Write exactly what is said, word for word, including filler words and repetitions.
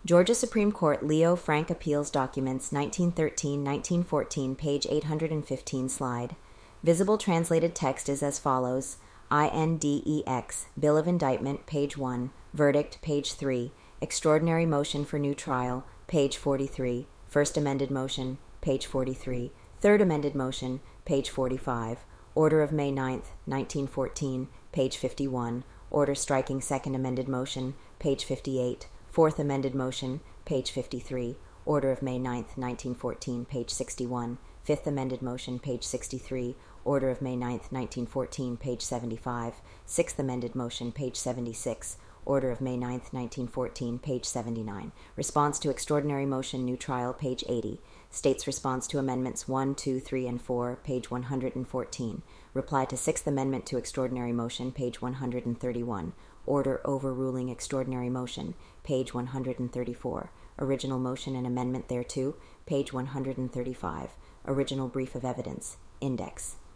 Georgia Supreme Court Leo Frank Appeals Documents nineteen thirteen to nineteen fourteen, page eight hundred fifteen, slide. Visible translated text is as follows. I N D E X, Bill of Indictment, page one, Verdict, page three, Extraordinary Motion for New Trial, page forty-three, First Amended Motion, page forty-three, Third Amended Motion, page forty-five, Order of May ninth, nineteen fourteen, page fifty-one, Order striking Second Amended Motion, page fifty-eight, Fourth Amended Motion, page fifty-three, Order of May ninth, nineteen fourteen, page sixty-one, Fifth Amended Motion, page sixty-three, Order of May ninth, nineteen fourteen, page seventy-five, Sixth Amended Motion, page seventy-six, Order of May ninth, nineteen fourteen, page seventy-nine. Response to Extraordinary Motion, New Trial, page eighty. State's response to Amendments one, two, three, and four, page one hundred fourteen. Reply to Sixth Amendment to Extraordinary Motion, page one hundred thirty-one. Order overruling Extraordinary Motion, page one hundred thirty-four. Original Motion and Amendment thereto, page one hundred thirty-five. Original Brief of Evidence, Index.